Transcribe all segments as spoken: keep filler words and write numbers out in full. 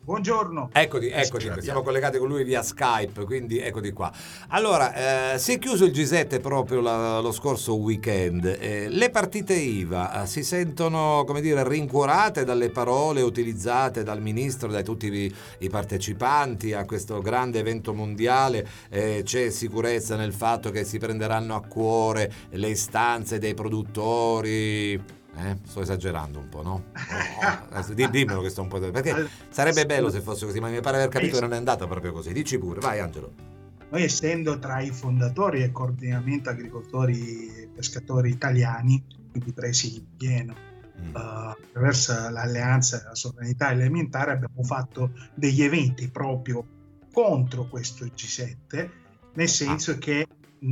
Buongiorno. Eccoti, eccoti, siamo collegati con lui via Skype, quindi eccoti qua. Allora, eh, si è chiuso il G sette proprio la, lo scorso weekend. Eh, le partite I V A eh, si sentono, come dire, rincuorate dalle parole utilizzate dal ministro, da tutti i, i partecipanti a questo grande evento mondiale. Eh, c'è sicurezza nel fatto che si prenderanno a cuore le istanze dei produttori. Eh, sto esagerando un po', no? Oh, oh, dimmelo che sto un po'. Perché sarebbe bello se fosse così, ma mi pare aver capito che non è andata proprio così. Dici pure, vai Angelo. Noi, essendo tra i fondatori e coordinamento agricoltori e pescatori italiani, quindi presi in pieno mm. uh, attraverso l'alleanza della sovranità alimentare, abbiamo fatto degli eventi proprio contro questo G sette, nel senso ah. che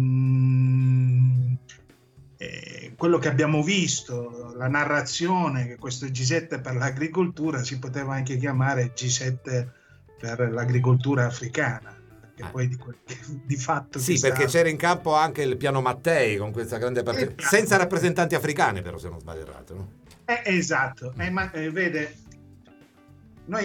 mh, Eh, quello che abbiamo visto, la narrazione che questo G sette per l'agricoltura si poteva anche chiamare G sette per l'agricoltura africana, perché eh. poi di, di fatto sì, perché sta... c'era in campo anche il piano Mattei con questa grande partita, eh, senza rappresentanti africani però, se non sbaglio errato, no? Eh, esatto, mm. eh, ma eh, vede, noi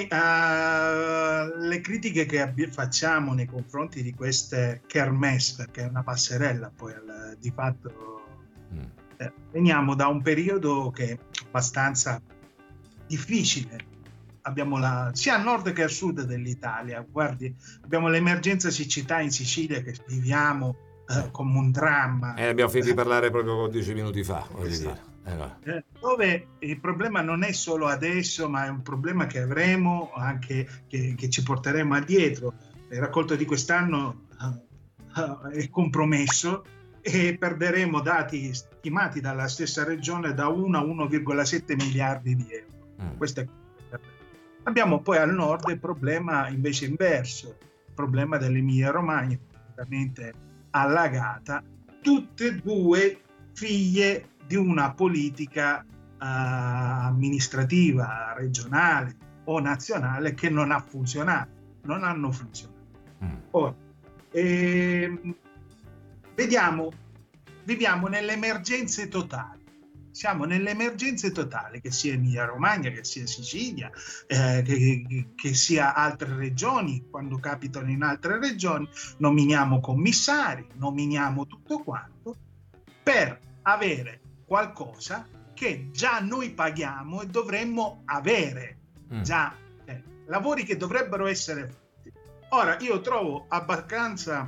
uh, le critiche che abbi- facciamo nei confronti di queste kermesse, perché è una passerella poi al, di fatto Eh, veniamo da un periodo che è abbastanza difficile. Abbiamo la, sia a nord che a sud dell'Italia. Guardi, abbiamo l'emergenza siccità in Sicilia che viviamo eh, come un dramma. E eh, abbiamo finito di parlare proprio dieci minuti fa, voglio esatto. dire. Eh, eh, dove il problema non è solo adesso, ma è un problema che avremo anche, che, che ci porteremo addietro. Il raccolto di quest'anno uh, uh, è compromesso e perderemo, dati stimati dalla stessa regione, da uno a uno virgola sette miliardi di euro. Mm. Questo è... Abbiamo poi al nord il problema invece inverso, il problema dell'Emilia Romagna, completamente allagata, tutte e due figlie di una politica uh, amministrativa, regionale o nazionale che non ha funzionato, non hanno funzionato. Mm. Ora, ehm, Vediamo, viviamo nelle emergenze totali, siamo nelle emergenze totali, che sia Emilia Romagna, che sia Sicilia, eh, che, che sia altre regioni, quando capitano in altre regioni, nominiamo commissari, nominiamo tutto quanto, per avere qualcosa che già noi paghiamo e dovremmo avere, mm. già eh, lavori che dovrebbero essere fatti. Ora, io trovo abbastanza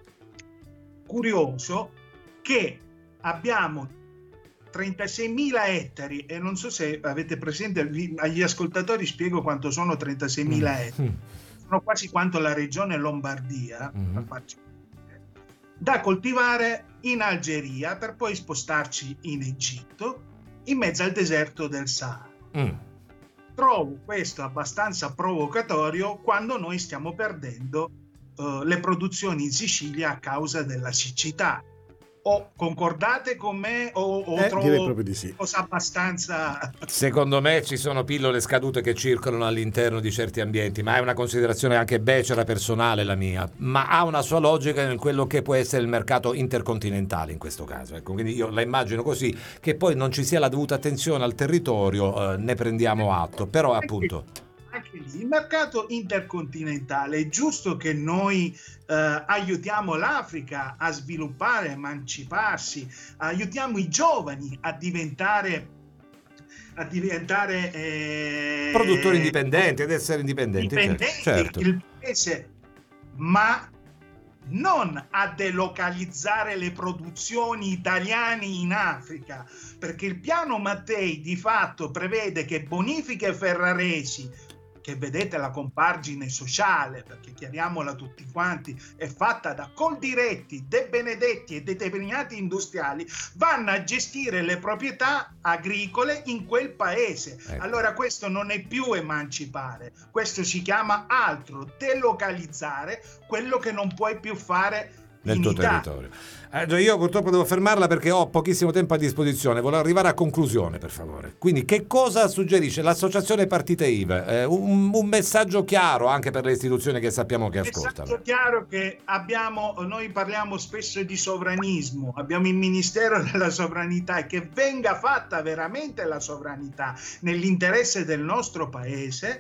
curioso che abbiamo trentaseimila ettari, e non so se avete presente, agli ascoltatori spiego quanto sono trentaseimila mm. ettari, sono quasi quanto la regione Lombardia, mm. da coltivare in Algeria per poi spostarci in Egitto, in mezzo al deserto del Sahara. Mm. Trovo questo abbastanza provocatorio quando noi stiamo perdendo Uh, le produzioni in Sicilia a causa della siccità. O concordate con me o, o eh, trovo direi proprio di sì. cosa abbastanza... Secondo me ci sono pillole scadute che circolano all'interno di certi ambienti, ma è una considerazione anche becera personale la mia, ma ha una sua logica in quello che può essere il mercato intercontinentale in questo caso, ecco, quindi io la immagino così, che poi non ci sia la dovuta attenzione al territorio, eh, ne prendiamo atto, però appunto... Anche lì, il mercato intercontinentale, è giusto che noi eh, aiutiamo l'Africa a sviluppare, a emanciparsi, aiutiamo i giovani a diventare a diventare eh, produttori indipendenti, ad essere indipendenti, indipendenti certo. Il paese, ma non a delocalizzare le produzioni italiane in Africa, perché il piano Mattei di fatto prevede che bonifiche ferraresi, che vedete la compagine sociale, perché chiariamola tutti quanti, è fatta da Coldiretti, De Benedetti e determinati industriali, vanno a gestire le proprietà agricole in quel paese. Ecco. Allora questo non è più emancipare, questo si chiama altro, delocalizzare quello che non puoi più fare nel tuo territorio. Eh, io purtroppo devo fermarla perché ho pochissimo tempo a disposizione, volevo arrivare a conclusione per favore. Quindi che cosa suggerisce l'associazione partite I V A? Eh, un, un messaggio chiaro anche per le istituzioni che sappiamo che ascoltano. Un messaggio chiaro che abbiamo, noi parliamo spesso di sovranismo, abbiamo il Ministero della Sovranità, e che venga fatta veramente la sovranità nell'interesse del nostro paese,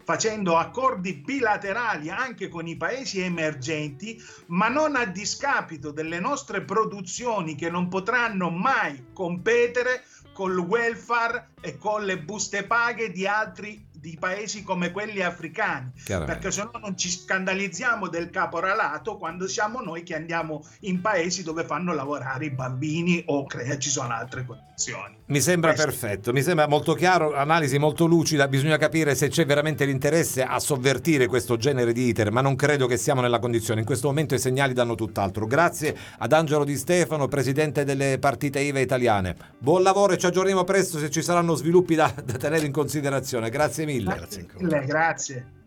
facendo accordi bilaterali anche con i paesi emergenti, ma non a discapito delle nostre produzioni che non potranno mai competere col welfare e con le buste paghe di altri di paesi come quelli africani, perché se no non ci scandalizziamo del caporalato quando siamo noi che andiamo in paesi dove fanno lavorare i bambini o crea, ci sono altre condizioni. Mi sembra Questo. perfetto, mi sembra molto chiaro, analisi molto lucida. Bisogna capire se c'è veramente l'interesse a sovvertire questo genere di iter, ma non credo che siamo nella condizione. In questo momento i segnali danno tutt'altro. Grazie ad Angelo Di Stefano, presidente delle partite I V A italiane. Buon lavoro e ci aggiorniamo presto se ci saranno sviluppi da, da tenere in considerazione. Grazie mille. Grazie mille, grazie.